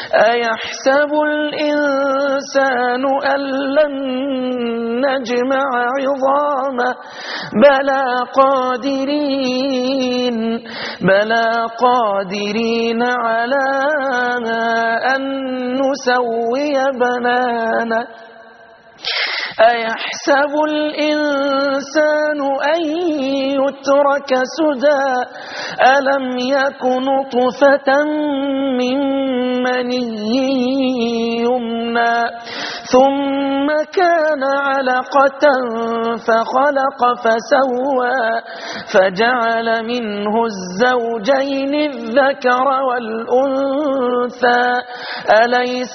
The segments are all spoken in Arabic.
أيحسب الإنسان أن لن نجمع عظامه بلى قادرين على أن نسوي بنانه أيحسب الإنسان أن يترك سدى ألم يك نطفة من مني يمنى ثم كان علقة فخلق فسوى فجعل منه الزوجين الذكر والأنثى أليس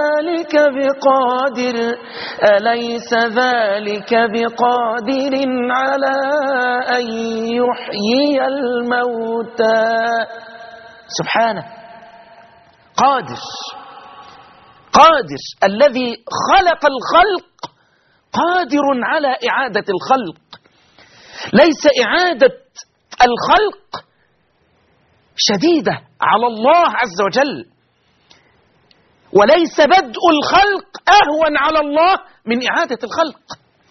ذلك بقادر على أن يحيي الموتى. سبحانه قادر الذي خلق الخلق قادر على إعادة الخلق. ليس إعادة الخلق شديدة على الله عز وجل، وليس بدء الخلق أهون على الله من إعادة الخلق.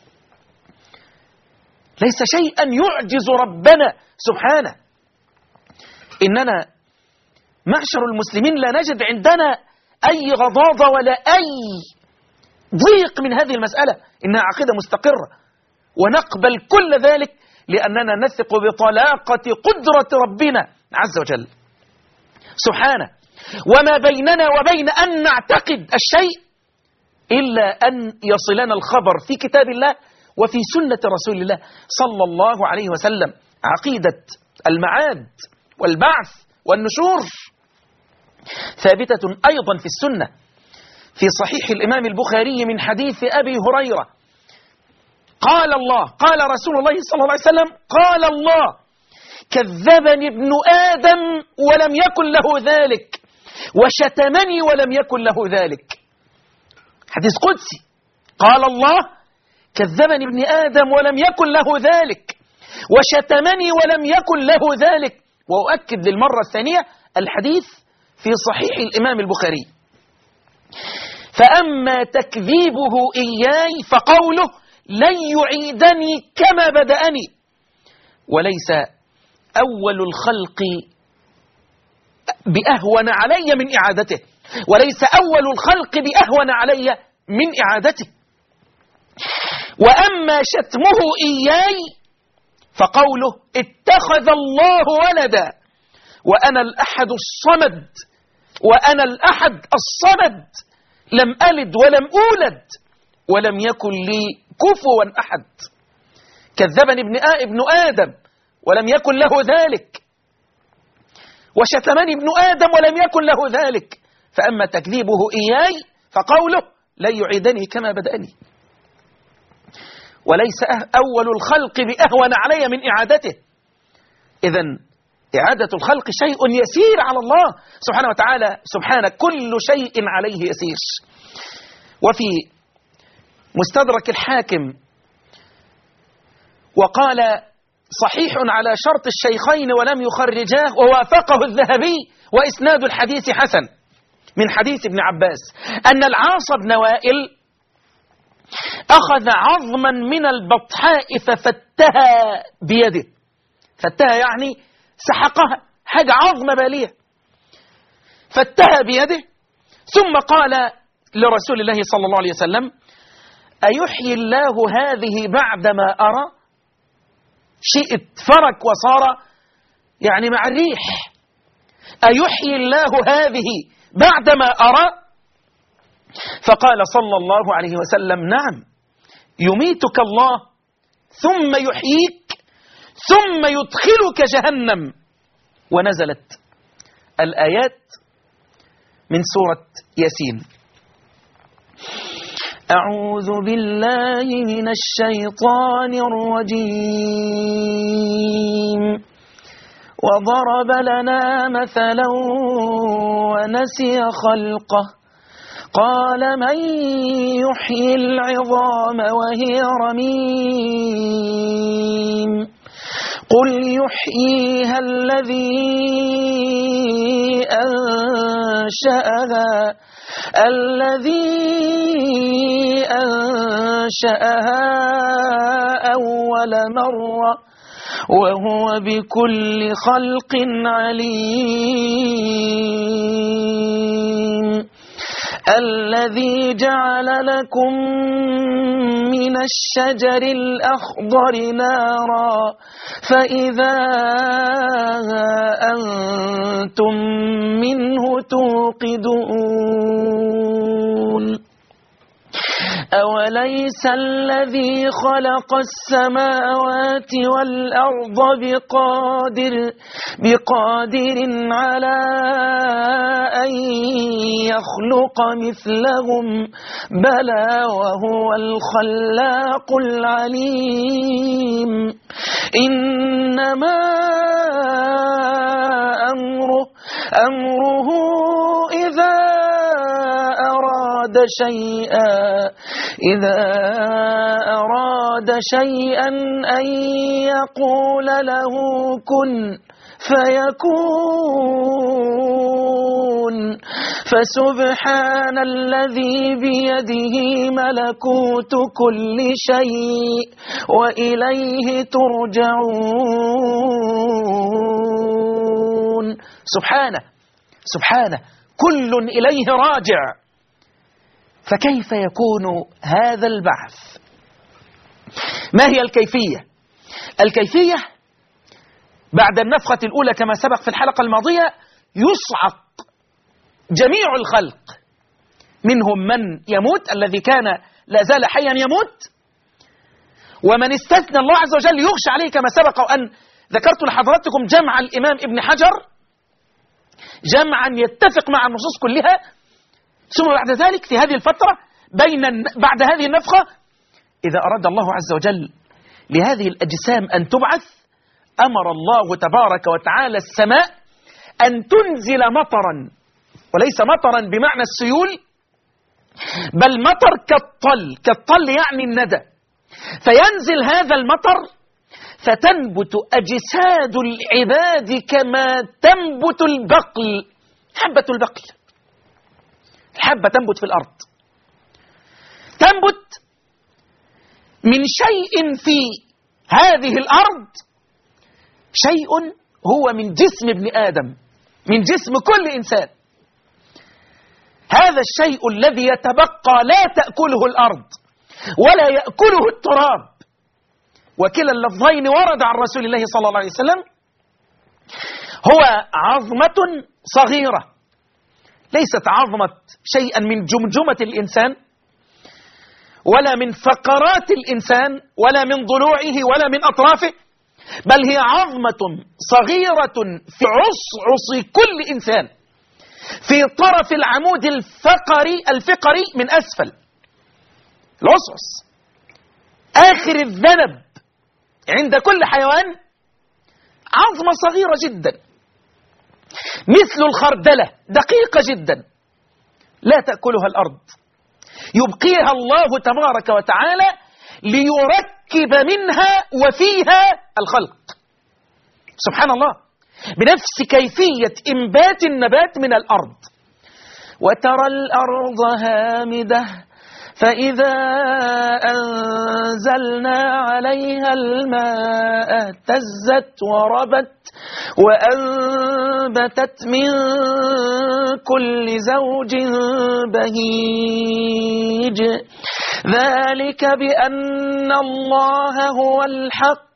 ليس شيئا يعجز ربنا سبحانه. إننا معشر المسلمين لا نجد عندنا أي غضاضة ولا أي ضيق من هذه المسألة، إنها عقيدة مستقرة ونقبل كل ذلك لأننا نثق بطلاقة قدرة ربنا عز وجل سبحانه. وما بيننا وبين أن نعتقد الشيء إلا أن يصلنا الخبر في كتاب الله وفي سنة رسول الله صلى الله عليه وسلم. عقيدة المعاد والبعث والنشور ثابتة أيضا في السنة، في صحيح الإمام البخاري من حديث أبي هريرة قال رسول الله صلى الله عليه وسلم قال الله كذبني ابن آدم ولم يكن له ذلك وشتمني ولم يكن له ذلك. حديث قدسي. قال الله كذبني ابن آدم ولم يكن له ذلك وشتمني ولم يكن له ذلك. وأؤكد للمرة الثانية الحديث في صحيح الإمام البخاري. فأما تكذيبه إياي فقوله لن يعيدني كما بدأني. وليس أول الخلق بأهون علي من إعادته، وليس أول الخلق بأهون علي من إعادته. وأما شتمه إياي فقوله اتخذ الله ولدا وأنا الأحد الصمد لم ألد ولم أولد ولم يكن لي كفوا أحد. كذبني ابن آدم ولم يكن له ذلك وشتمني ابن آدم ولم يكن له ذلك. فأما تكذيبه إياي فقوله لن يعيدني كما بدأني. وليس أول الخلق بأهون علي من إعادته. إذن إعادة الخلق شيء يسير على الله سبحانه وتعالى. سبحانه كل شيء عليه يسير. وفي مستدرك الحاكم وقال صحيح على شرط الشيخين ولم يخرجاه ووافقه الذهبي وإسناد الحديث حسن من حديث ابن عباس أن العاص بن وائل أخذ عظما من البطحاء ففتها بيده. فتها يعني سحقها، حاجة عظمة بالية، فتها بيده. ثم قال لرسول الله صلى الله عليه وسلم أيحيي الله هذه بعدما أرى؟ شيء اتفرك وصار يعني مع الريح. أيحيي الله هذه بعدما أرى؟ فقال صلى الله عليه وسلم نعم يميتك الله ثم يحييك ثم يدخلك جهنم. ونزلت الآيات من سورة ياسين. أعوذ بالله من الشيطان الرجيم. وضرب لنا مثلا ونسي خلقه قال من يحيي العظام وهي رميم قل يحييها الذي أنشأها أول مرة وهو بكل خلق عليم الذي جعل لكم من الشجر الأخضر نارا فإذا أنتم منه توقدون أوليس الذي خلق السماوات والأرض بقادر على أن يخلق مثلهم بلى وهو الخلاق العليم إنما أمره إذا أراد شيئا أن يقول له كن فيكون فسبحان الذي بيده ملكوت كل شيء وإليه ترجعون. سبحانه كل إليه راجع. فكيف يكون هذا البعث؟ ما هي الكيفية؟ الكيفية بعد النفخة الأولى كما سبق في الحلقة الماضية يصعق جميع الخلق، منهم من يموت الذي كان لا زال حيا يموت، ومن استثنى الله عز وجل يغشى عليه كما سبق وأن ذكرت لحضراتكم جمع الإمام ابن حجر جمعا يتفق مع النصوص كلها. ثم بعد ذلك في هذه الفترة بعد هذه النفخة إذا أراد الله عز وجل لهذه الأجسام أن تبعث أمر الله تبارك وتعالى السماء أن تنزل مطرا، وليس مطرا بمعنى السيول بل مطر كالطل يعني الندى، فينزل هذا المطر فتنبت أجساد العباد كما تنبت البقل. حبة البقل، الحبة تنبت في الأرض، تنبت من شيء في هذه الأرض، شيء هو من جسم ابن آدم، من جسم كل إنسان. هذا الشيء الذي يتبقى لا تأكله الأرض ولا يأكله التراب، وكلا اللفظين ورد عن رسول الله صلى الله عليه وسلم، هو عظمة صغيرة ليست عظمة شيئا من جمجمة الإنسان ولا من فقرات الإنسان ولا من ضلوعه ولا من أطرافه، بل هي عظمة صغيرة في عصعص كل إنسان، في طرف العمود الفقري من أسفل، العصعص آخر الذنب عند كل حيوان، عظمة صغيرة جدا مثل الخردلة، دقيقة جدا لا تأكلها الأرض، يبقيها الله تبارك وتعالى ليركب منها وفيها الخلق. سبحان الله، بنفس كيفية إنبات النبات من الأرض. وترى الأرض هامدة فإذا أنزلنا عليها الماء اهتزت وربت وأنبتت من كل زوج بهيج، ذلك بأن الله هو الحق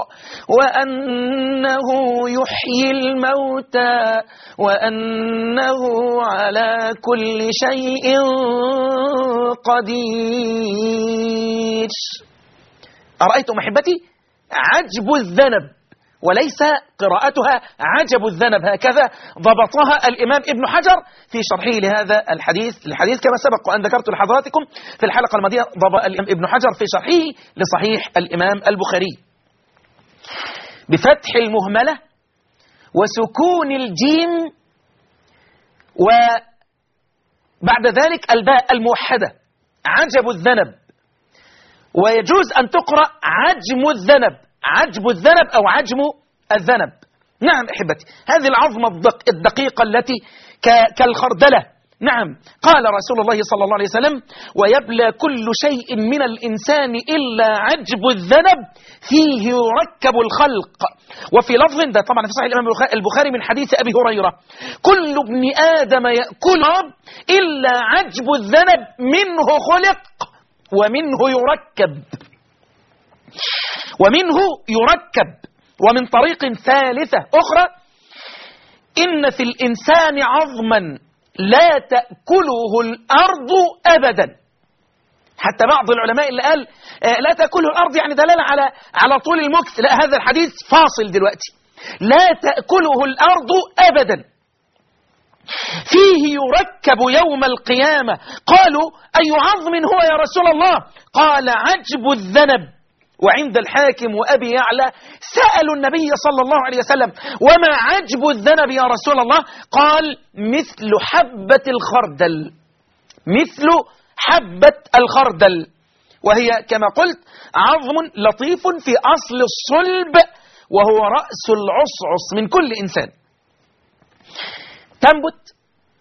وأنه يحيي الموتى وأنه على كل شيء قدير. أرأيتم أحبتي عجب الذنب، وليس قراءتها عجب الذنب، هكذا ضبطها الإمام ابن حجر في شرحه لهذا الحديث كما سبق وأن ذكرت لحضراتكم في الحلقة الماضية. ضبط الإمام ابن حجر في شرحه لصحيح الإمام البخاري بفتح المهملة وسكون الجيم وبعد ذلك الباء الموحدة، عجب الذنب، ويجوز أن تقرأ عجم الذنب، عجب الذنب أو عجم الذنب. نعم أحبتي، هذه العظمة الدقيقة التي كالخردلة. نعم، قال رسول الله صلى الله عليه وسلم: ويبلى كل شيء من الإنسان إلا عجب الذنب فيه يركب الخلق. وفي لفظ، ده طبعا في صحيح الإمام البخاري من حديث أبي هريرة: كل ابن آدم يأكل إلا عجب الذنب منه خلق ومنه يركب. ومن طريق ثالثة أخرى: إن في الإنسان عظما لا تأكله الأرض أبدا. حتى بعض العلماء اللي قال لا تأكله الأرض يعني دلالة على طول المكث، لا، هذا الحديث فاصل دلوقتي. لا تأكله الأرض أبدا فيه يركب يوم القيامة. قالوا: أي عظم هو يا رسول الله؟ قال: عجب الذنب. وعند الحاكم وأبي يعلى سألوا النبي صلى الله عليه وسلم: وما عجب الذنب يا رسول الله؟ قال: مثل حبة الخردل. مثل حبة الخردل، وهي كما قلت عظم لطيف في أصل الصلب، وهو رأس العصعص من كل إنسان. تنبت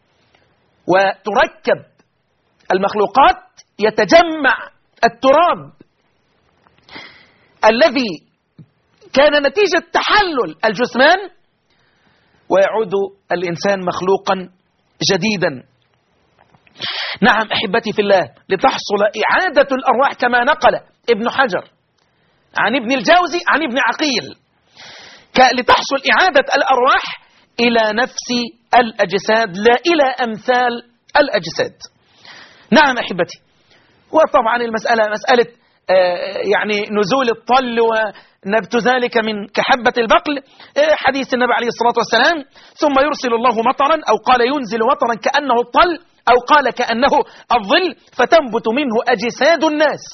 وتركب المخلوقات، يتجمع التراب الذي كان نتيجة تحلل الجثمان، ويعود الإنسان مخلوقا جديدا. نعم أحبتي في الله، لتحصل إعادة الأرواح كما نقل ابن حجر عن ابن الجوزي عن ابن عقيل، لتحصل إعادة الأرواح إلى نفس الأجساد لا إلى أمثال الأجساد. نعم أحبتي، وطبعا المسألة مسألة يعني نزول الطل ونبت ذلك من كحبة البقل، حديث النبي عليه الصلاة والسلام: ثم يرسل الله مطرا، أو قال ينزل مطرا كأنه الطل، أو قال كأنه الظل، فتنبت منه أجساد الناس.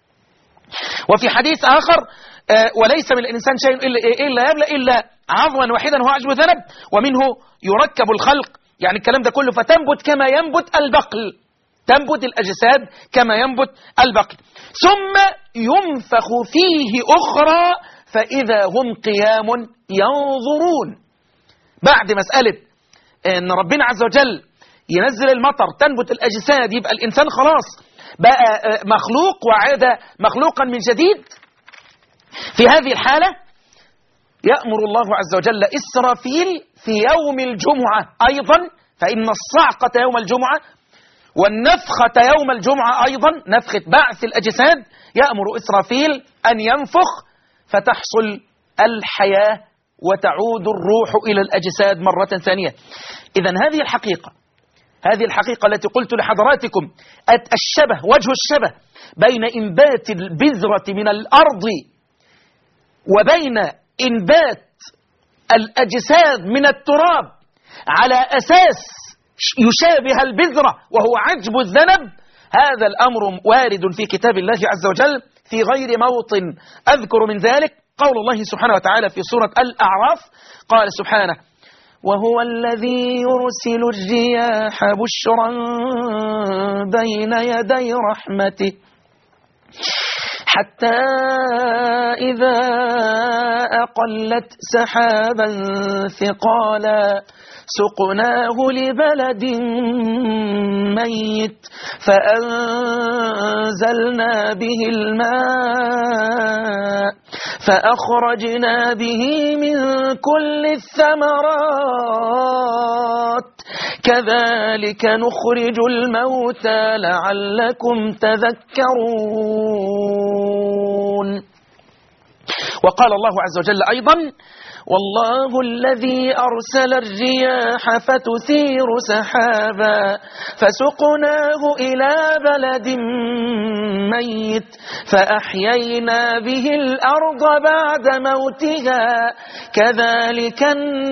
وفي حديث آخر: وليس من الإنسان شيء إلا يبلى إلا عظما واحدا هو عجب ذنب ومنه يركب الخلق. يعني الكلام ده كله، فتنبت كما ينبت البقل، تنبت الأجساد كما ينبت البقل، ثم ينفخ فيه أخرى فإذا هم قيام ينظرون. بعد مسألة أن ربنا عز وجل ينزل المطر، تنبت الأجساد، يبقى الإنسان خلاص بقى مخلوق وعاد مخلوقا من جديد. في هذه الحالة يأمر الله عز وجل إسرافيل في يوم الجمعة أيضا، فإن الصعقة يوم الجمعة والنفخة يوم الجمعة أيضا، نفخة بعث الأجساد، يأمر إسرافيل أن ينفخ فتحصل الحياة وتعود الروح إلى الأجساد مرة ثانية. إذن هذه الحقيقة التي قلت لحضراتكم، الشبه، وجه الشبه بين إنبات البذرة من الأرض وبين إنبات الأجساد من التراب على أساس يشابه البذرة وهو عجب الذنب، هذا الأمر وارد في كتاب الله عز وجل في غير موطن. أذكر من ذلك قول الله سبحانه وتعالى في سورة الأعراف، قال سبحانه: وهو الذي يرسل الرياح بشرا بين يدي رحمته حتى إذا أقلت سحابا ثقالا سقناه لبلد ميت فأنزلنا به الماء فأخرجنا به من كل الثمرات كذلك نخرج الموتى لعلكم تذكرون. وقال الله عز وجل أيضا: والله الذي أرسل الرياح فتثير سحابا فسقناه إلى بلد ميت فأحيينا به الأرض بعد موتها كذلك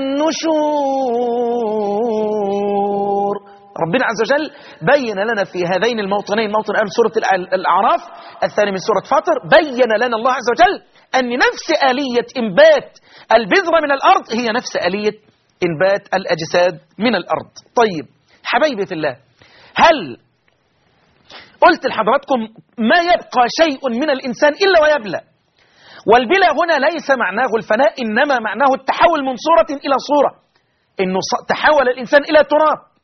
النشور. ربنا عز وجل بين لنا في هذين الموطنين، موطن أول سورة الأعراف، الثاني من سورة فاطر، بين لنا الله عز وجل أن نفس آلية إنبات البذرة من الأرض هي نفس آلية إنبات الأجساد من الأرض. طيب حبايبي في الله، هل قلت لحضراتكم ما يبقى شيء من الإنسان إلا ويبلى؟ والبلا هنا ليس معناه الفناء، إنما معناه التحول من صورة إلى صورة، إنه تحول الإنسان إلى تراب،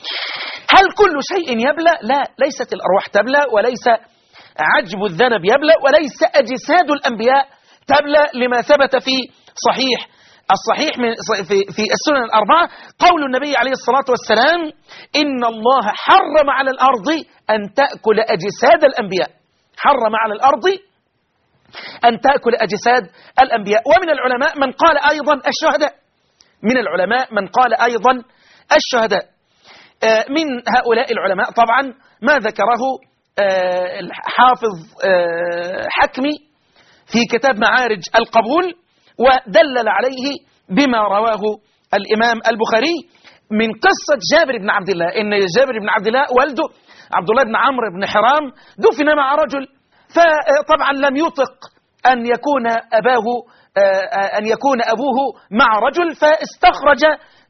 هل كل شيء يبلى؟ لا، ليست الأرواح تبلى، وليس عجب الذنب يبلى، وليس أجساد الأنبياء تبلى، لما ثبت في الصحيح في السنن الأربعة قول النبي عليه الصلاة والسلام: إن الله حرم على الأرض أن تأكل أجساد الأنبياء. حرم على الأرض أن تأكل أجساد الأنبياء. ومن العلماء من قال أيضا الشهداء. من العلماء من قال أيضا الشهداء. من هؤلاء العلماء طبعا ما ذكره الحافظ حكمي في كتاب معارج القبول، ودلل عليه بما رواه الإمام البخاري من قصة جابر بن عبد الله، إن جابر بن عبد الله والده عبد الله بن عمرو بن حرام دفن مع رجل، فطبعا لم يطق أن يكون أبوه مع رجل، فاستخرج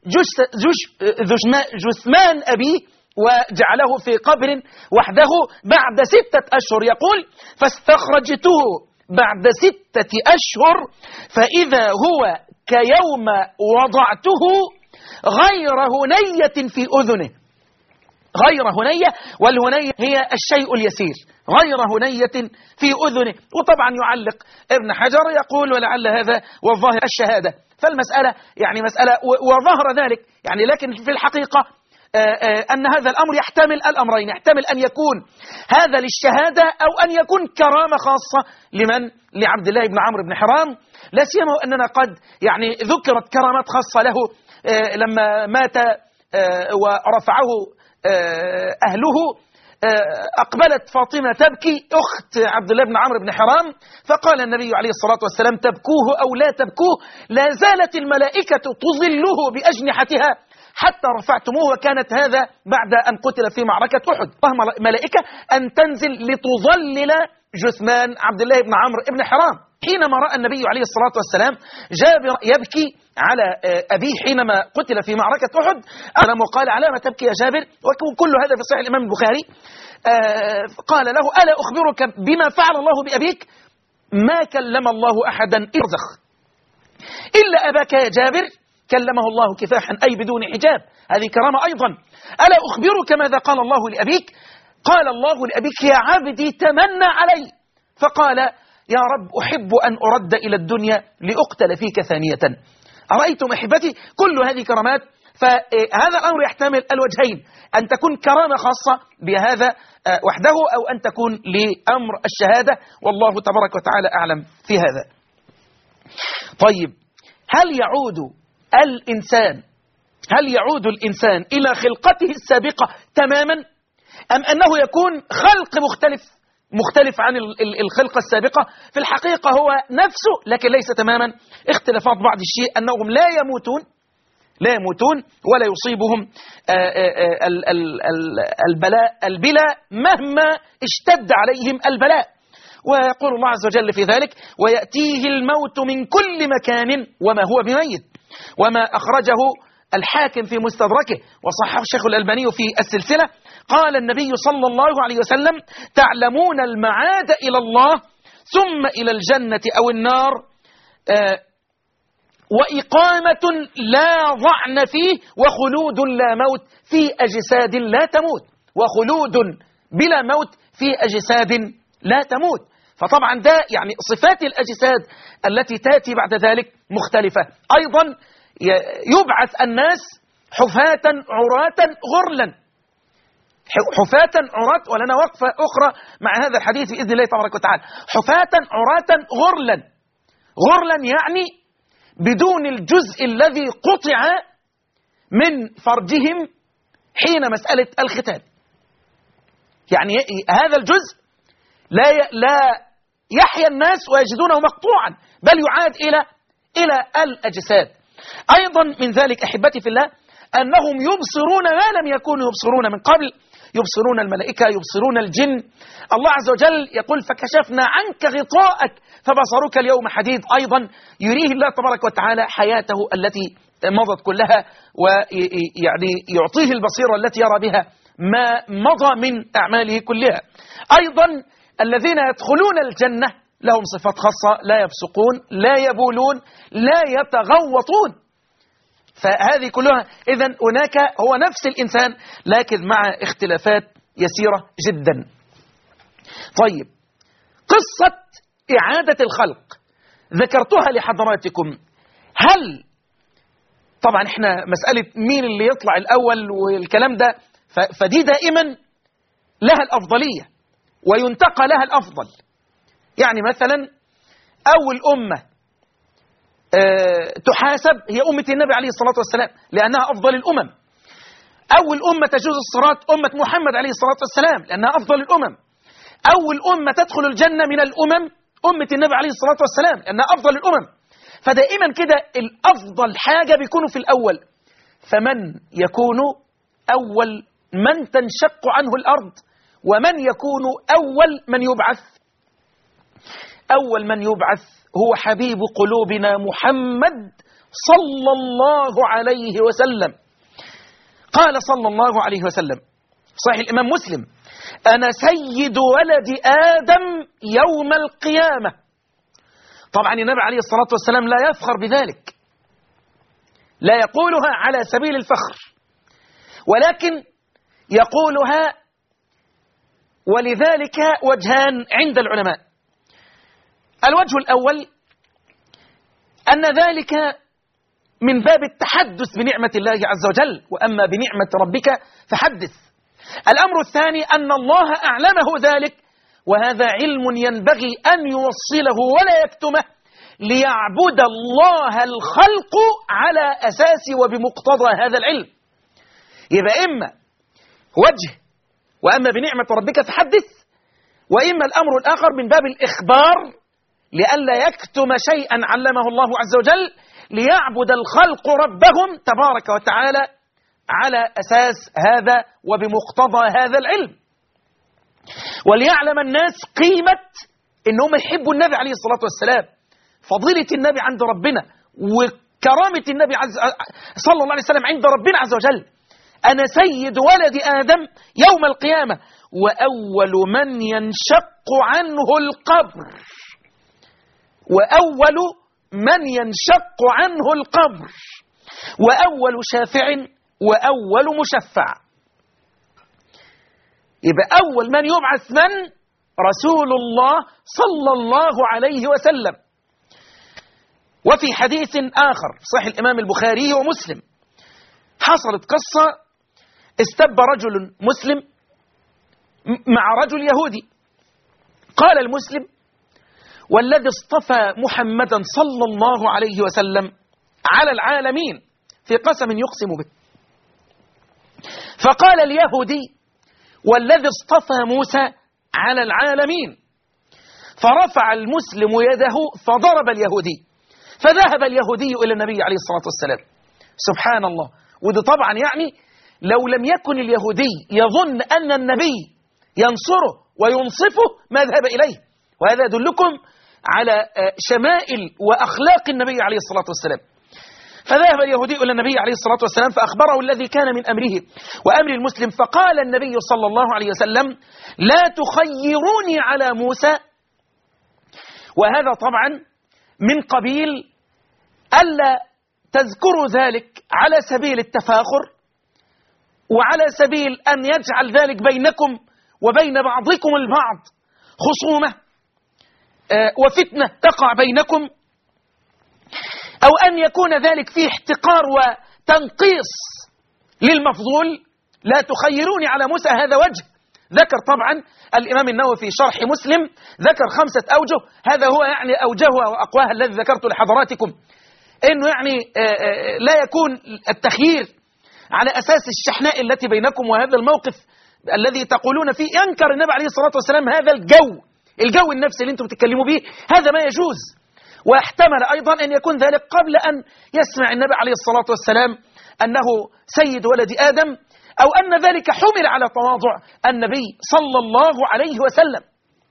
جثمان أبيه وجعله في قبر وحده بعد 6 أشهر. يقول: فاستخرجته بعد 6 أشهر فإذا هو كيوم وضعته غير هنية في أذنه. غير هنية، والهنية هي الشيء اليسير، غير هنية في أذنه. وطبعا يعلق ابن حجر يقول: ولعل هذا والظاهر الشهادة. فالمسألة يعني مسألة وظهر ذلك يعني، لكن في الحقيقة أن هذا الأمر يحتمل الأمرين، يحتمل أن يكون هذا للشهادة أو أن يكون كرامة خاصة لعبد الله بن عمرو بن حرام، لا سيما أننا قد يعني ذكرت كرامات خاصة له لما مات ورفعه أهله. أقبلت فاطمة تبكي أخت عبد الله بن عمرو بن حرام، فقال النبي عليه الصلاة والسلام: تبكوه أو لا تبكوه، لا زالت الملائكة تظله بأجنحتها حتى رفعتموه. وكانت هذا بعد أن قتل في معركة أحد. ملائكة أن تنزل لتظلل جثمان عبد الله بن عمرو بن حرام. حينما رأى النبي عليه الصلاة والسلام جابر يبكي على أبيه حينما قتل في معركة أحد، وقال: على ما تبكي يا جابر؟ وكل هذا في صحيح الإمام البخاري. قال له: ألا أخبرك بما فعل الله بأبيك؟ ما كلم الله أحدا إرزخ إلا أباك يا جابر، كلمه الله كفاحا أي بدون حجاب. هذه كرامة أيضا. ألا أخبرك ماذا قال الله لأبيك؟ قال الله لأبيك: يا عبدي تمنى علي. فقال: يا رب أحب أن أرد إلى الدنيا لأقتل فيك ثانية. أرأيتم أحبتي؟ كل هذه كرامات. فهذا الأمر يحتمل الوجهين، أن تكون كرامة خاصة بهذا وحده، أو أن تكون لأمر الشهادة، والله تبارك وتعالى أعلم في هذا. طيب، هل يعود الإنسان إلى خلقته السابقة تماما، أم أنه يكون خلق مختلف عن الخلقة السابقة؟ في الحقيقة هو نفسه لكن ليس تماما. اختلافات بعض الشيء أنهم لا يموتون ولا يصيبهم البلاء مهما اشتد عليهم البلاء. ويقول الله عز وجل في ذلك: ويأتيه الموت من كل مكان وما هو بميت. وما أخرجه الحاكم في مستدركه وصححه الشيخ الألباني في السلسلة، قال النبي صلى الله عليه وسلم: تعلمون المعاد إلى الله ثم إلى الجنة أو النار، وإقامة لا ضعن فيه، وخلود لا موت في أجساد لا تموت. وخلود بلا موت في أجساد لا تموت. فطبعا ده يعني صفات الأجساد التي تأتي بعد ذلك مختلفة. أيضا يبعث الناس حفاة عراة غرلا. حفاة عراة، ولنا وقفة أخرى مع هذا الحديث بإذن الله تبارك وتعالى. حفاة عراة غرلا يعني بدون الجزء الذي قطع من فرجهم حين مسألة الختان. يعني هذا الجزء لا يحيا الناس ويجدونه مقطوعا، بل يعاد إلى الأجساد. أيضا من ذلك أحبتي في الله أنهم يبصرون ما لم يكونوا يبصرون من قبل، يبصرون الملائكة، يبصرون الجن. الله عز وجل يقول: فكشفنا عنك غطاءك فبصرك اليوم حديد. أيضا يريه الله تبارك وتعالى حياته التي مضت كلها، ويعني يعطيه البصيرة التي يرى بها ما مضى من أعماله كلها. أيضا الذين يدخلون الجنة لهم صفات خاصة: لا يفسقون، لا يبولون، لا يتغوطون. فهذه كلها إذن هناك هو نفس الإنسان لكن مع اختلافات يسيرة جدا. طيب، قصة إعادة الخلق ذكرتها لحضراتكم. هل طبعا احنا مسألة مين اللي يطلع الأول والكلام ده فدي دائما لها الأفضلية وينتقى لها الأفضل. يعني مثلا أول أمة تحاسب هي أمة النبي عليه الصلاة والسلام لأنها أفضل الأمم. أول أمة تجوز الصراط أمة محمد عليه الصلاة والسلام لأنها أفضل الأمم. أول أمة تدخل الجنة من الأمم أمة النبي عليه الصلاة والسلام لأنها أفضل الأمم. فدائما كده الأفضل حاجة بيكونوا في الأول. فمن يكون أول من تنشق عنه الأرض ومن يكون أول من يبعث؟ أول من يبعث هو حبيب قلوبنا محمد صلى الله عليه وسلم. قال صلى الله عليه وسلم صحيح الإمام مسلم: أنا سيد ولد آدم يوم القيامة. طبعا النبي عليه الصلاة والسلام لا يفخر بذلك، لا يقولها على سبيل الفخر، ولكن يقولها ولذلك وجهان عند العلماء. الوجه الأول أن ذلك من باب التحدث بنعمة الله عز وجل، وأما بنعمة ربك فحدث. الأمر الثاني أن الله أعلمه ذلك، وهذا علم ينبغي أن يوصله ولا يكتمه ليعبد الله الخلق على أساس وبمقتضى هذا العلم. يبقى إما وجه وأما بنعمة ربك فحدث، وإما الأمر الآخر من باب الإخبار لئلا يكتم شيئا علمه الله عز وجل ليعبد الخلق ربهم تبارك وتعالى على أساس هذا وبمقتضى هذا العلم، وليعلم الناس قيمة إنهم يحبوا النبي عليه الصلاة والسلام، فضيلة النبي عند ربنا وكرامة النبي صلى الله عليه وسلم عند ربنا عز وجل. أنا سيد ولد آدم يوم القيامة وأول من ينشق عنه القبر، وأول من ينشق عنه القبر، وأول شافع وأول مشفع. يبقى أول من يبعث من؟ رسول الله صلى الله عليه وسلم. وفي حديث آخر صحيح الإمام البخاري ومسلم حصلت قصة، استب رجل مسلم مع رجل يهودي، قال المسلم: والذي اصطفى محمدا صلى الله عليه وسلم على العالمين، في قسم يقسم به. فقال اليهودي: والذي اصطفى موسى على العالمين. فرفع المسلم يده فضرب اليهودي، فذهب اليهودي إلى النبي عليه الصلاة والسلام. سبحان الله. وده طبعا يعني لو لم يكن اليهودي يظن أن النبي ينصره وينصفه ما ذهب إليه، وهذا يدلكم على شمائل وأخلاق النبي عليه الصلاة والسلام. فذهب اليهودي إلى النبي عليه الصلاة والسلام فأخبره الذي كان من أمره وأمر المسلم، فقال النبي صلى الله عليه وسلم: لا تخيروني على موسى. وهذا طبعا من قبيل ألا تذكروا ذلك على سبيل التفاخر وعلى سبيل أن يجعل ذلك بينكم وبين بعضكم البعض خصومة وفتنة تقع بينكم، أو أن يكون ذلك فيه احتقار وتنقيص للمفضول. لا تخيروني على موسى، هذا وجه. ذكر طبعا الإمام النووي في شرح مسلم ذكر 5 أوجه، هذا هو يعني أوجهها وأقواها الذي ذكرت لحضراتكم، إنه يعني لا يكون التخيير على أساس الشحناء التي بينكم، وهذا الموقف الذي تقولون فيه ينكر النبي عليه الصلاة والسلام هذا الجو النفسي اللي انتم بتتكلموا به، هذا ما يجوز. واحتمل أيضا أن يكون ذلك قبل أن يسمع النبي عليه الصلاة والسلام أنه سيد ولد آدم، أو أن ذلك حمل على تواضع النبي صلى الله عليه وسلم.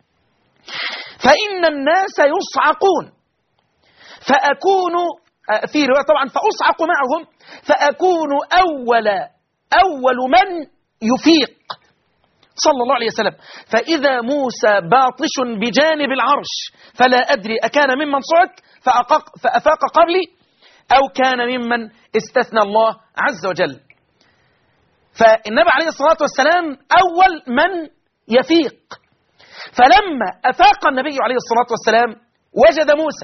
فإن الناس يصعقون فأكون في رواية طبعا فأصعق معهم فأكون أول من يفيق صلى الله عليه وسلم. فإذا موسى باطش بجانب العرش فلا أدري أكان ممن صعق فأفاق قبلي أو كان ممن استثنى الله عز وجل. فالنبي عليه الصلاة والسلام أول من يفيق. فلما أفاق النبي عليه الصلاة والسلام وجد موسى.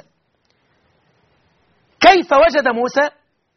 كيف وجد موسى؟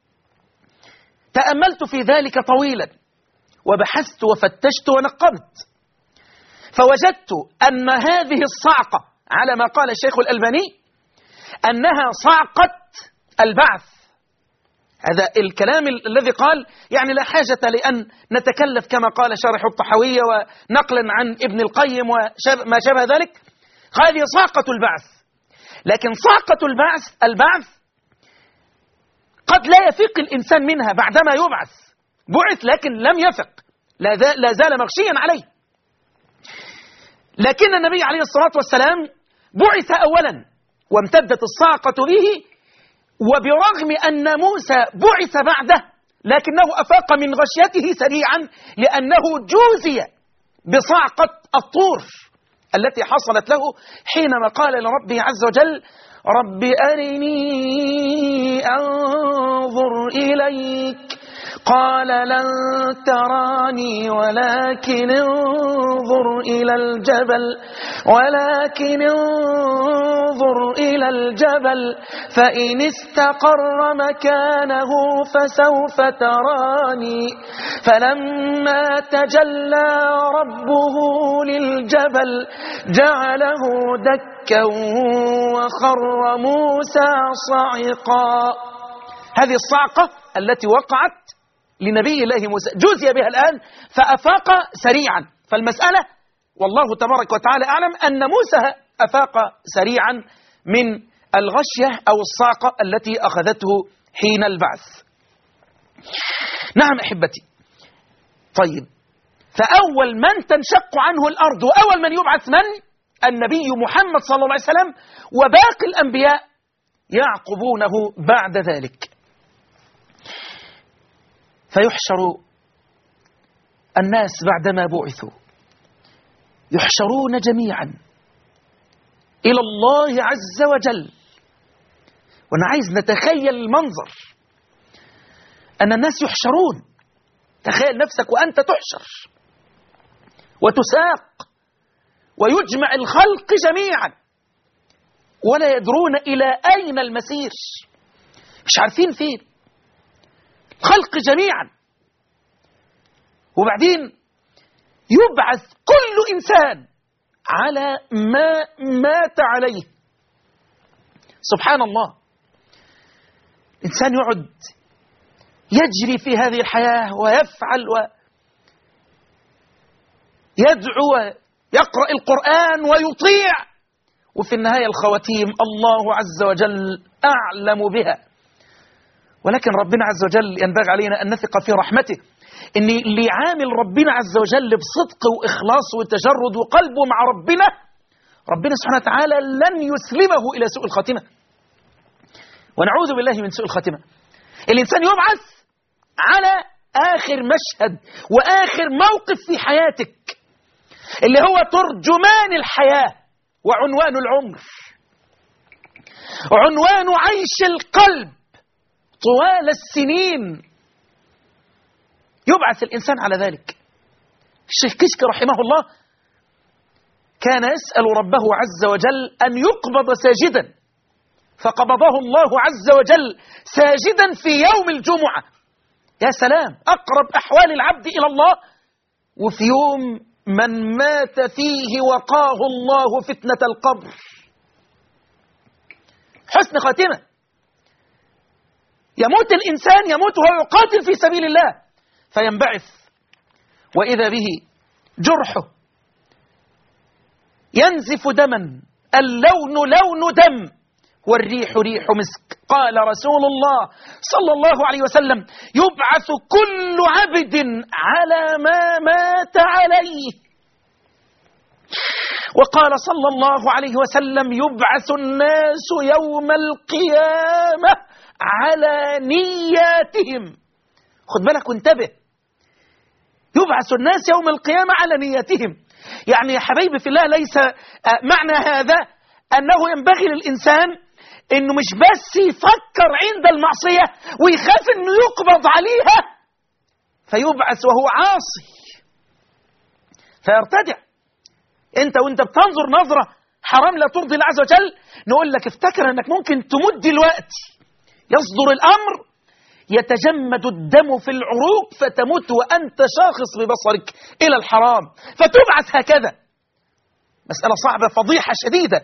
تأملت في ذلك طويلا وبحثت وفتشت ونقبت، فوجدت أن هذه الصعقة على ما قال الشيخ الألباني أنها صعقة البعث. هذا الكلام الذي قال يعني لا حاجة لأن نتكلف كما قال شارح الطحاوية ونقلا عن ابن القيم وما شابه ذلك. هذه صعقة البعث، لكن صعقة البعث قد لا يفيق الإنسان منها بعدما يبعث. بعث لكن لم يفق، لا زال مغشيا عليه. لكن النبي عليه الصلاة والسلام بعث أولا وامتدت الصاعقة به، وبرغم أن موسى بعث بعده لكنه أفاق من غشيته سريعا لأنه جوزي بصعقة الطور التي حصلت له حينما قال لربه عز وجل: رب أرني أنظر إليك قال لن تراني ولكن انظر إلى الجبل فإن استقر مكانه فسوف تراني فلما تجلى ربه للجبل جعله دكا وخر موسى صعقا. هذه الصعقة التي وقعت لنبي الله موسى جزي بها الآن فأفاق سريعا. فالمسألة والله تبارك وتعالى أعلم أن موسى أفاق سريعا من الغشية أو الصعقة التي أخذته حين البعث. نعم أحبتي. طيب، فأول من تنشق عنه الأرض وأول من يبعث النبي محمد صلى الله عليه وسلم، وباقي الأنبياء يعقبونه بعد ذلك. فيحشر الناس بعدما بعثوا يحشرون جميعا إلى الله عز وجل. وأنا عايز نتخيل المنظر أن الناس يحشرون. تخيل نفسك وأنت تحشر وتساق ويجمع الخلق جميعا ولا يدرون إلى أين المسير، مش عارفين فين الخلق جميعا. وبعدين يبعث كل إنسان على ما مات عليه. سبحان الله، إنسان يقعد يجري في هذه الحياة ويفعل ويدعو ويقرأ القرآن ويطيع، وفي النهاية الخواتيم الله عز وجل أعلم بها. ولكن ربنا عز وجل ينبغي علينا أن نثق في رحمته، إن اللي عامل ربنا عز وجل بصدق وإخلاص وتجرد وقلبه مع ربنا سبحانه وتعالى لن يسلمه إلى سوء الخاتمة، ونعوذ بالله من سوء الخاتمة. الإنسان يبعث على آخر مشهد وآخر موقف في حياتك اللي هو ترجمان الحياة وعنوان العمر، عنوان عيش القلب طوال السنين. يبعث الإنسان على ذلك. الشيخ كشك رحمه الله كان يسأل ربه عز وجل أن يقبض ساجدا، فقبضه الله عز وجل ساجدا في يوم الجمعة. يا سلام، أقرب أحوال العبد إلى الله، وفي يوم من مات فيه وقاه الله فتنة القبر. حسن خاتمة. يموت الإنسان، يموت وهو يقاتل في سبيل الله، فينبعث وإذا به جرحه ينزف دما، اللون لون دم والريح ريح مسك. قال رسول الله صلى الله عليه وسلم: يبعث كل عبد على ما مات عليه. وقال صلى الله عليه وسلم: يبعث الناس يوم القيامة على نياتهم. خد بالك وانتبه، يبعث الناس يوم القيامة على نياتهم. يعني يا حبيبي في الله، ليس معنى هذا أنه ينبغي للإنسان إنه مش بس يفكر عند المعصية ويخاف إنه يقبض عليها فيبعث وهو عاصي فيرتدع. أنت وأنت بتنظر نظرة حرام لا ترضي الله عز وجل نقول لك افتكر أنك ممكن تمد دلوقتي يصدر الأمر يتجمد الدم في العروق فتموت وأنت شاخص ببصرك إلى الحرام فتبعث هكذا. مسألة صعبة فضيحة شديدة.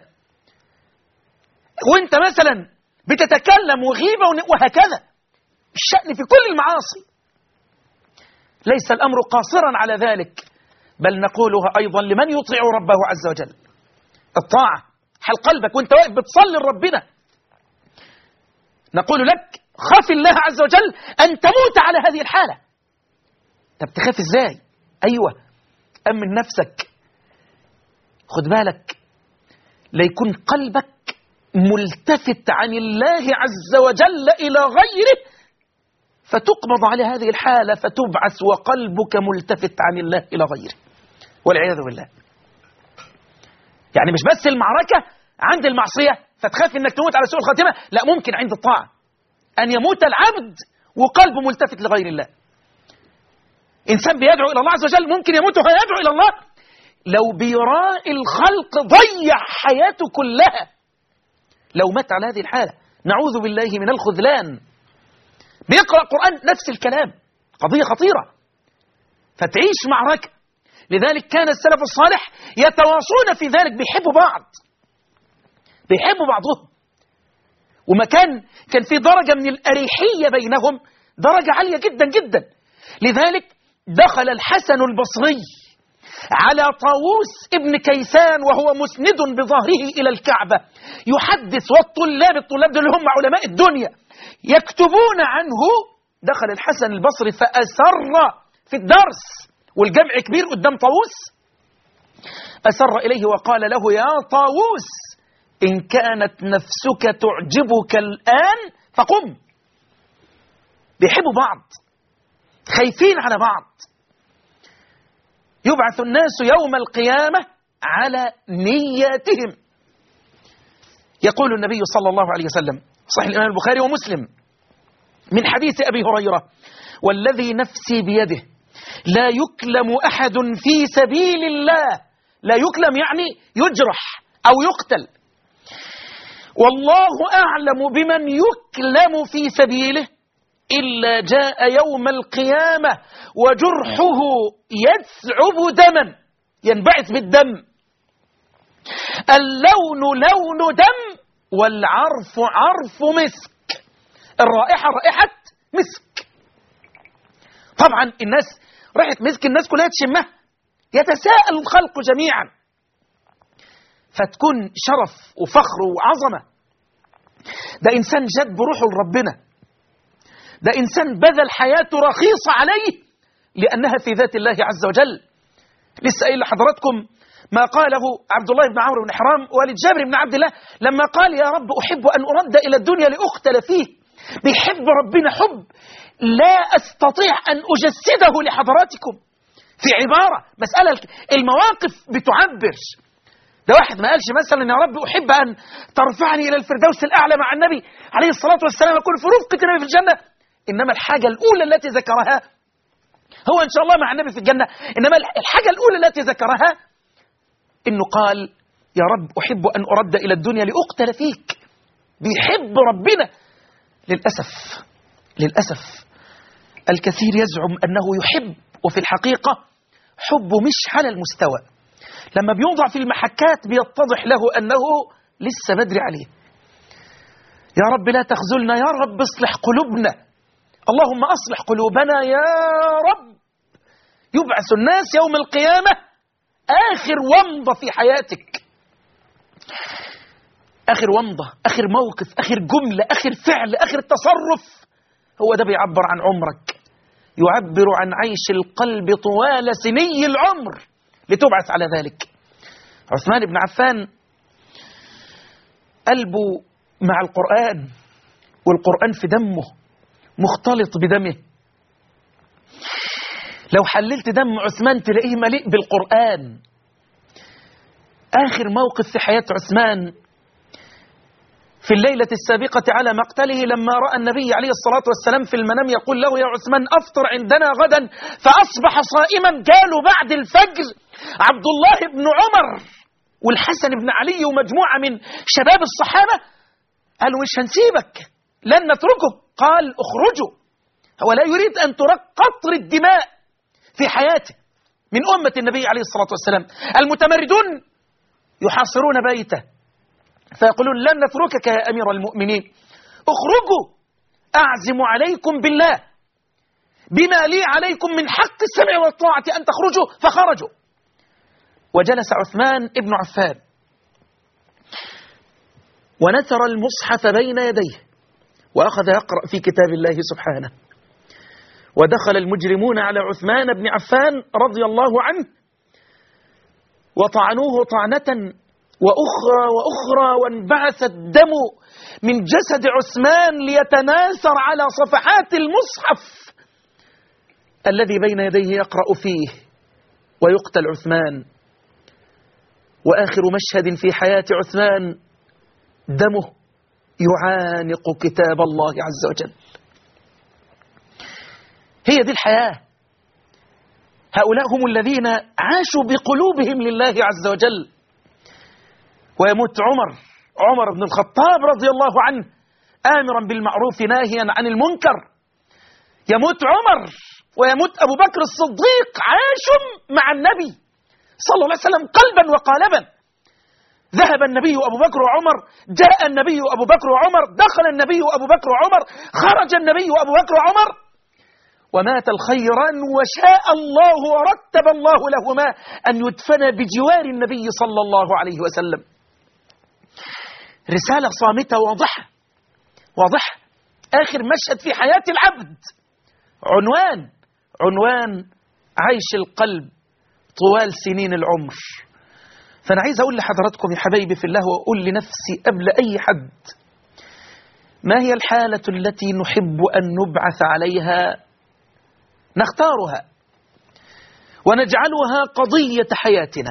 وانت مثلا بتتكلم وغيبة وهكذا. الشأن في كل المعاصي. ليس الأمر قاصرا على ذلك بل نقولها أيضا لمن يطيع ربه عز وجل. الطاعة حل قلبك وانت واقف بتصلي لربنا. نقول لك خاف الله عز وجل أن تموت على هذه الحالة. طب تخاف ازاي؟ أيوة أمن نفسك. خد بالك لا يكون قلبك ملتفت عن الله عز وجل إلى غيره فتقبض على هذه الحالة فتبعث وقلبك ملتفت عن الله إلى غيره والعياذ بالله. يعني مش بس المعركة عند المعصية فتخاف انك تموت على سوء الخاتمة، لا ممكن عند الطاعة أن يموت العبد وقلبه ملتفت لغير الله. إنسان بيدعو إلى الله عز وجل ممكن يموت وهو يدعو إلى الله لو بيراء الخلق ضيع حياته كلها لو مات على هذه الحالة. نعوذ بالله من الخذلان. بيقرأ قرآن نفس الكلام، قضية خطيرة فتعيش معركة. لذلك كان السلف الصالح يتواصون في ذلك، بيحبوا بعض، بيحبوا بعضهم. وما كان في درجة من الأريحية بينهم، درجة عالية جدا جدا. لذلك دخل الحسن البصري على طاووس ابن كيسان وهو مسند بظهره إلى الكعبة يحدث، والطلاب دول هم علماء الدنيا يكتبون عنه. دخل الحسن البصري فأسر في الدرس والجمع كبير قدام طاووس، أسر إليه وقال له يا طاووس إن كانت نفسك تعجبك الآن فقم. بيحبوا بعض، خايفين على بعض. يبعث الناس يوم القيامة على نياتهم. يقول النبي صلى الله عليه وسلم صحيح الإمام البخاري ومسلم من حديث أبي هريرة والذي نفسي بيده لا يكلم أحد في سبيل الله. لا يكلم يعني يجرح أو يقتل. والله أعلم بمن يكلم في سبيله إلا جاء يوم القيامة وجرحه يثعب دما، ينبعث بالدم، اللون لون دم والعرف عرف مسك، الرائحة رائحة مسك. طبعا الناس رائحة مسك الناس كلها تشمها، يتساءل الخلق جميعا، فتكون شرف وفخر وعظمة. ده إنسان جد بروحه لربنا، ده إنسان بذل حياته رخيصة عليه لأنها في ذات الله عز وجل. لسه قايل لحضراتكم ما قاله عبد الله بن عمرو بن حرام والد جابر بن عبد الله لما قال يا رب أحب أن أرد إلى الدنيا لأقتل فيه. بيحب ربنا حب لا أستطيع أن أجسده لحضراتكم في عبارة. مسألة المواقف بتعبر. ده واحد ما قالش مثلا يا رب أحب أن ترفعني إلى الفردوس الأعلى مع النبي عليه الصلاة والسلام أكون في رفقة النبي في الجنة. إنما الحاجة الأولى التي ذكرها هو إن شاء الله مع النبي في الجنة، إنما الحاجة الأولى التي ذكرها إنه قال يا رب أحب أن أرد إلى الدنيا لأقتل فيك. بيحب ربنا. للأسف الكثير يزعم أنه يحب وفي الحقيقة حبه مش على المستوى. لما بيوضع في المحكات بيتضح له أنه لسه بدري عليه. يا رب لا تخذلنا، يا رب اصلح قلوبنا، اللهم أصلح قلوبنا يا رب. يبعث الناس يوم القيامة آخر ومضة في حياتك، آخر ومضة، آخر موقف، آخر جملة، آخر فعل، آخر تصرف، هو ده بيعبر عن عمرك، يعبر عن عيش القلب طوال سني العمر لتبعث على ذلك. عثمان بن عفان قلبه مع القرآن والقرآن في دمه مختلط بدمه. لو حللت دم عثمان تلاقيه مليء بالقرآن. آخر موقف في حياة عثمان في الليلة السابقة على مقتله لما رأى النبي عليه الصلاة والسلام في المنام يقول له يا عثمان أفطر عندنا غدا، فأصبح صائما. قالوا بعد الفجر عبد الله بن عمر والحسن بن علي ومجموعة من شباب الصحابة قالوا مش هنسيبك، لن نتركه. قال اخرجوا، هو لا يريد أن ترق قطر الدماء في حياته من أمة النبي عليه الصلاة والسلام. المتمردون يحاصرون بيته فيقولون لن نتركك يا أمير المؤمنين، اخرجوا، أعزم عليكم بالله بما لي عليكم من حق السمع والطاعة أن تخرجوا. فخرجوا، وجلس عثمان ابن عفان ونثر المصحف بين يديه وأخذ يقرأ في كتاب الله سبحانه. ودخل المجرمون على عثمان بن عفان رضي الله عنه وطعنوه طعنة وأخرى وانبعث الدم من جسد عثمان ليتناثر على صفحات المصحف الذي بين يديه يقرأ فيه، ويقتل عثمان. وآخر مشهد في حياة عثمان دمه يعانق كتاب الله عز وجل. هي دي الحياة. هؤلاء هم الذين عاشوا بقلوبهم لله عز وجل. ويموت عمر بن الخطاب رضي الله عنه آمرا بالمعروف ناهيا عن المنكر. يموت عمر ويموت أبو بكر الصديق، عاشوا مع النبي صلى الله عليه وسلم قلبا وقالبا. ذهب النبي أبو بكر وعمر، جاء النبي أبو بكر وعمر، دخل النبي أبو بكر وعمر، خرج النبي أبو بكر وعمر، ومات الخيرا. وشاء الله ورتب الله لهما أن يدفن بجوار النبي صلى الله عليه وسلم. رسالة صامتة واضحة. آخر مشهد في حياة العبد، عنوان عيش القلب طوال سنين العمر. فأنا عايز أقول لحضراتكم يا حبايبي في الله، وأقول لنفسي قبل أي حد، ما هي الحالة التي نحب أن نبعث عليها نختارها ونجعلها قضية حياتنا.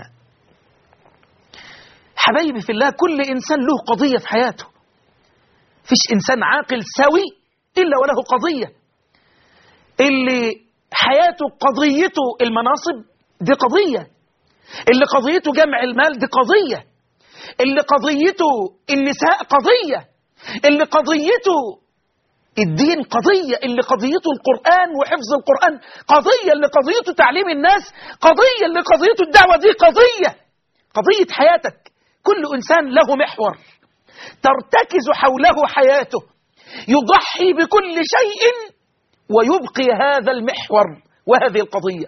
حبايبي في الله، كل إنسان له قضية في حياته. فيش إنسان عاقل سوي إلا وله قضية. اللي حياته قضيته المناصب دي قضية، اللي قضيته جمع المال دي قضية، اللي قضيته النساء قضية، اللي قضيته الدين قضية، اللي قضيته القرآن وحفظ القرآن قضية، اللي قضيته تعليم الناس قضية، اللي قضيته الدعوة دي قضية حياتك. كل إنسان له محور ترتكز حوله حياته، يضحي بكل شيء ويبقي هذا المحور وهذه القضية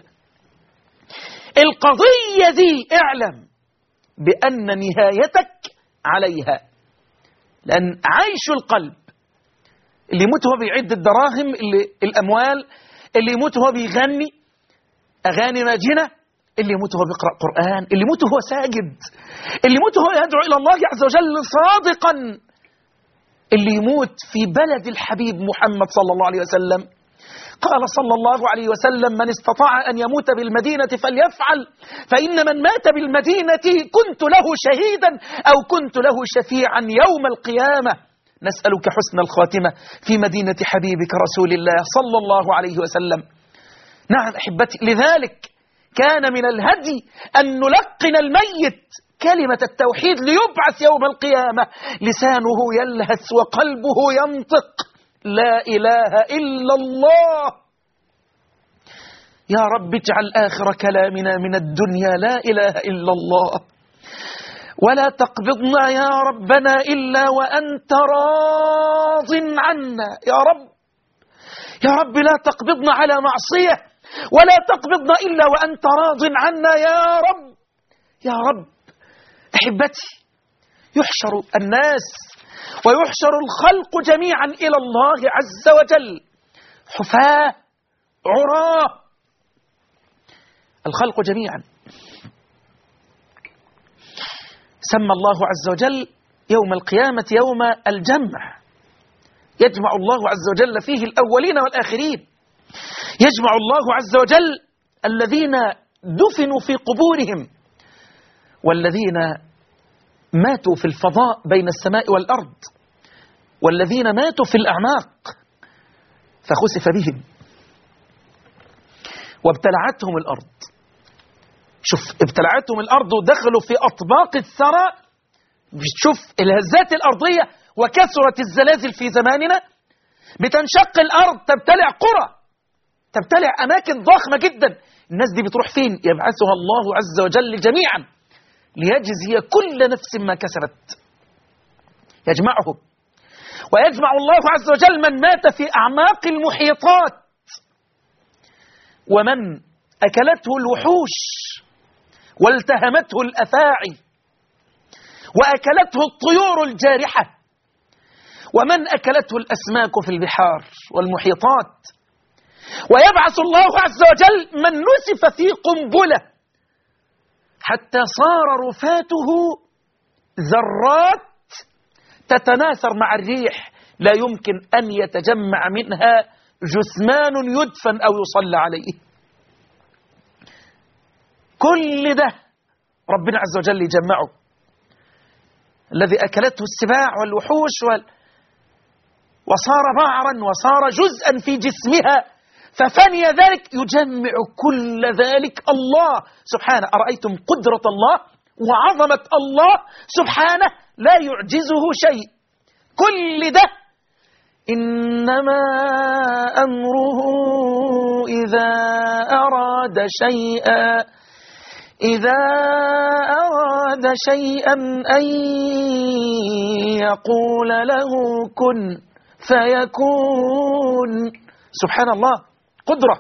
دي اعلم بأن نهايتك عليها. لأن عيش القلب، اللي يموت هو بيعد الدراهم، الأموال، اللي يموت هو بيغني أغاني ماجنة، اللي يموت هو بيقرأ قرآن، اللي يموت هو ساجد، اللي يموت هو يدعو إلى الله عز وجل صادقا، اللي يموت في بلد الحبيب محمد صلى الله عليه وسلم. قال صلى الله عليه وسلم: من استطاع أن يموت بالمدينة فليفعل، فإن من مات بالمدينة كنت له شهيدا أو كنت له شفيعا يوم القيامة. نسألك حسن الخاتمة في مدينة حبيبك رسول الله صلى الله عليه وسلم. نعم أحبتي، لذلك كان من الهدي أن نلقن الميت كلمة التوحيد ليبعث يوم القيامة لسانه يلهث وقلبه ينطق لا إله إلا الله. يا رب اجعل آخر كلامنا من الدنيا لا إله إلا الله، ولا تقبضنا يا ربنا إلا وأنت راض عنا. يا رب لا تقبضنا على معصية، ولا تقبضنا إلا وأنت راض عنا يا رب. أحبتي، يحشر الناس ويحشر الخلق جميعا إلى الله عز وجل حفاة عراة، الخلق جميعا. سمى الله عز وجل يوم القيامة يوم الجمع، يجمع الله عز وجل فيه الأولين والآخرين. يجمع الله عز وجل الذين دفنوا في قبورهم والذين ماتوا في الفضاء بين السماء والأرض. والذين ماتوا في الأعناق فخسف بهم وابتلعتهم الأرض. شوف، ابتلعتهم الأرض ودخلوا في أطباق الثرى. شوف الهزات الأرضية وكثرة الزلازل في زماننا، بتنشق الأرض، تبتلع قرى، تبتلع أماكن ضخمة جدا. الناس دي بتروح فين؟ يبعثها الله عز وجل جميعا ليجزي كل نفس ما كسبت، يجمعهم. ويجمع الله عز وجل من مات في أعماق المحيطات ومن أكلته الوحوش والتهمته الأفاعي وأكلته الطيور الجارحة ومن أكلته الأسماك في البحار والمحيطات. ويبعث الله عز وجل من نسف في قنبلة حتى صار رفاته ذرات تتناثر مع الريح، لا يمكن أن يتجمع منها جثمان يدفن أو يصلى عليه. كل ده ربنا عز وجل يجمعه. الذي أكلته السباع والوحوش وصار بعرا وصار جزءا في جسمها ففني ذلك، يجمع كل ذلك الله سبحانه. أرأيتم قدرة الله وعظمة الله سبحانه، لا يعجزه شيء. كل ده إنما أمره إذا أراد شيئا أن يقول له كن فيكون. سبحان الله، قدرة.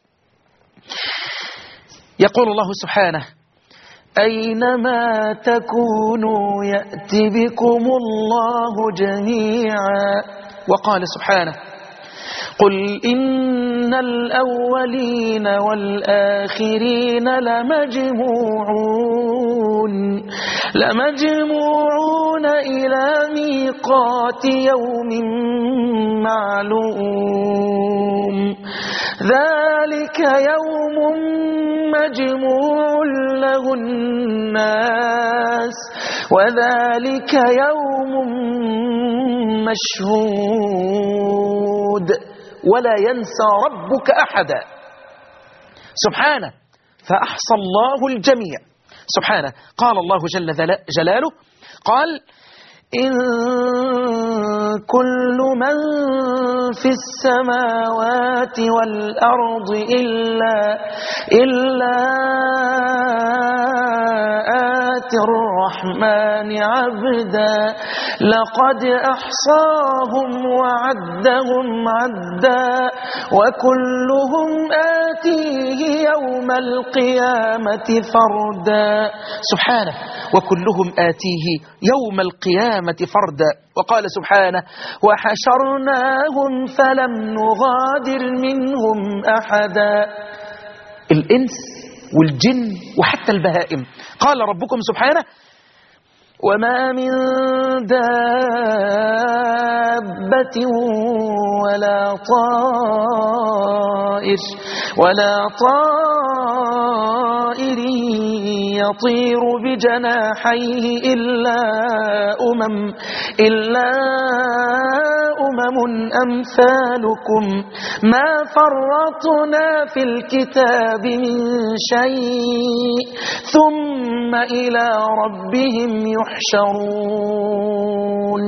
يقول الله سبحانه أينما تكونوا يأتي بكم الله جميعا. وقال سبحانه قل إن الأولين والآخرين لمجموعون إلى ميقات يوم معلوم، ذلك يوم مجموع له الناس وذلك يوم مشهود ولا ينسى ربك أحدا. سبحانه، فأحصى الله الجميع سبحانه. قال الله جل جلاله قال إن كل من في السماوات والأرض إلا آتي الرحمن عبدا لقد أحصاهم وعدهم عدا وكلهم آتيه يوم القيامة فردا. سبحانه، وكلهم آتيه يوم القيامة فردا. وقال سبحانه وحشرناهم فلم نغادر منهم أحدا. الإنس والجن وحتى البهائم. قال ربكم سبحانه وما من دابة ولا طائر يطير بجناحيه إلا أمم أمثالكم ما فرطنا في الكتاب من شيء ثم إلى ربهم يحشرون.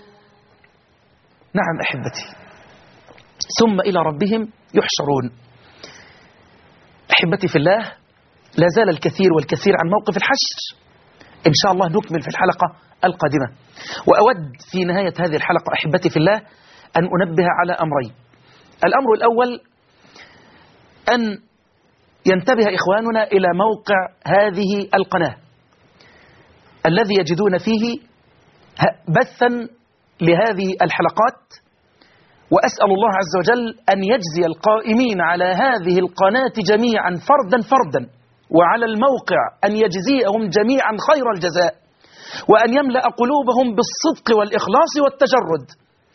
نعم أحبتي، ثم إلى ربهم يحشرون. أحبتي في الله، لا زال الكثير والكثير عن موقف الحشر، إن شاء الله نكمل في الحلقة القادمة. وأود في نهاية هذه الحلقة أحبتي في الله أن أنبه على أمرين. الأمر الأول أن ينتبه إخواننا إلى موقع هذه القناة الذي يجدون فيه بثا لهذه الحلقات، وأسأل الله عز وجل أن يجزي القائمين على هذه القناة جميعا فردا وعلى الموقع أن يجزيهم جميعا خير الجزاء، وأن يملأ قلوبهم بالصدق والإخلاص والتجرد.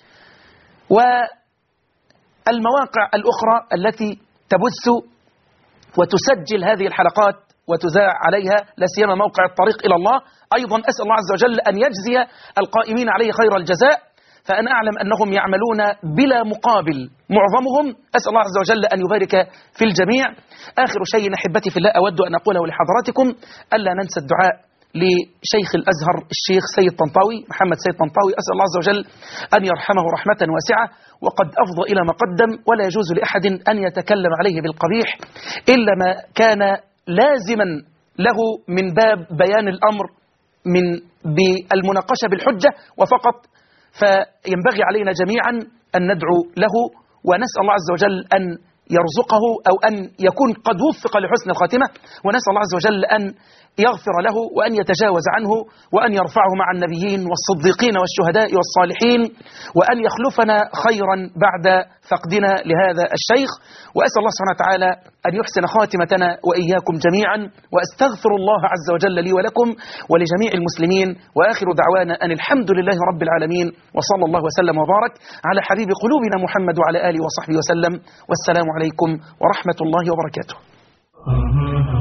والمواقع الأخرى التي تبث وتسجل هذه الحلقات وتذاع عليها، لا سيما موقع الطريق إلى الله، أيضا أسأل الله عز وجل أن يجزي القائمين عليه خير الجزاء. فأنا أعلم أنهم يعملون بلا مقابل معظمهم. أسأل الله عز وجل أن يبارك في الجميع. آخر شيء أحبتي في الله أود أن أقوله لحضراتكم ألا ننسى الدعاء لشيخ الأزهر الشيخ سيد طنطاوي، محمد سيد طنطاوي. أسأل الله عز وجل أن يرحمه رحمة واسعة، وقد أفضى إلى ما قدم، ولا يجوز لأحد أن يتكلم عليه بالقبيح إلا ما كان لازما له من باب بيان الأمر بالمناقشة بالحجة وفقط. فينبغي علينا جميعا أن ندعو له، ونسأل الله عز وجل أن يرزقه أو أن يكون قد وفق لحسن الخاتمة، ونسأل الله عز وجل أن يغفر له وأن يتجاوز عنه وأن يرفعه مع النبيين والصديقين والشهداء والصالحين، وأن يخلفنا خيرا بعد فقدنا لهذا الشيخ. وأسأل الله سبحانه وتعالى أن يحسن خاتمتنا وإياكم جميعا، وأستغفر الله عز وجل لي ولكم ولجميع المسلمين، وآخر دعوانا أن الحمد لله رب العالمين، وصلى الله وسلم وبارك على حبيب قلوبنا محمد وعلى آله وصحبه وسلم. والسلام عليكم ورحمة الله وبركاته.